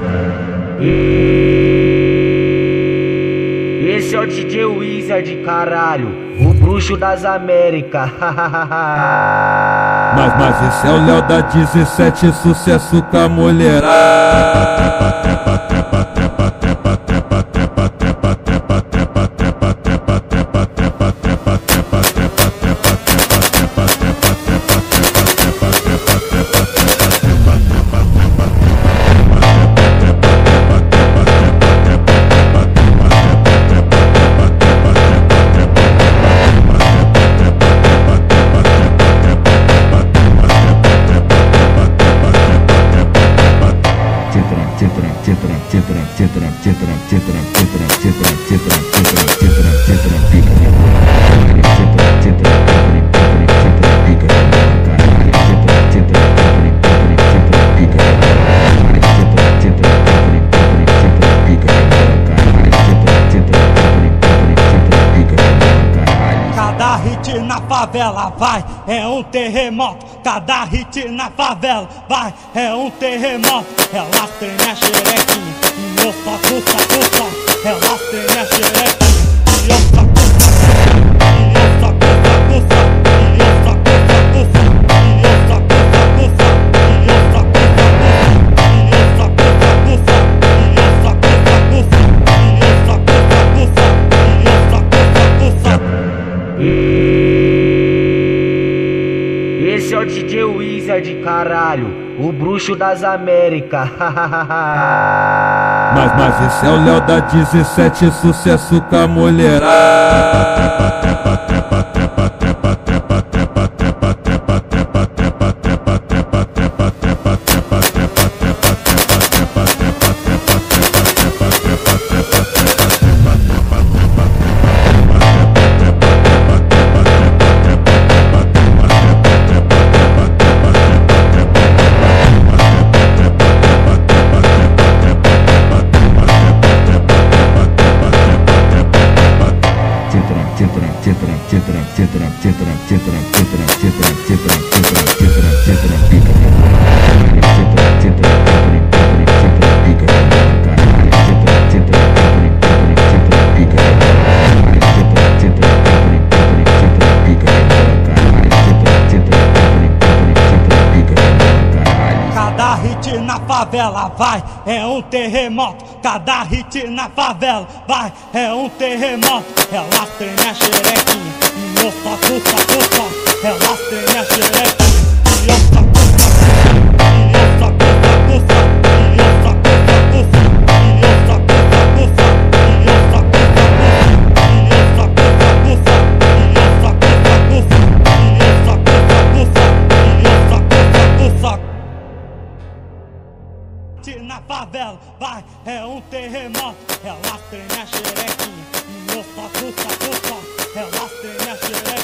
Esse é o DJ Wizard, caralho, o bruxo das Américas. Mas esse é o Léo da 17, sucesso com a mulherada. Cada hit na favela vai, é um terremoto. Cada hit na favela vai, é um terremoto. Elas tremem a xerequinha e eu saco, saco, saco. Elas tremem a xerequinha e eu saco, saco, e eu saco, saco, saco. E eu saco, saco, saco. E eu saco, saco, saco. E eu saco, saco, saco. E eu saco, saco, saco. E eu saco, saco, saco. E eu saco, saco, saco. Esse é o DJ Wizard, caralho, o bruxo das Américas. Mas esse é o Léo da 17, sucesso com a mulherada. Cada hit na favela vai, é um terremoto. Cada hit na favela vai, é um terremoto. Elas tremem a xerequinha e eu saco, saco, saco. Elas tremem a xerequinha e eu saco, saco, saco. E eu saco, saco, saco. E eu saco, saco, saco. E eu saco, saco, saco. E eu saco, saco, saco. E eu saco, saco, saco. E eu saco, saco, saco. E eu saco, saco, saco. Na favela vai, é um terremoto. Elas tremem a xerequinha e eu saco, saco, saco. Elas tremem a xerequinha.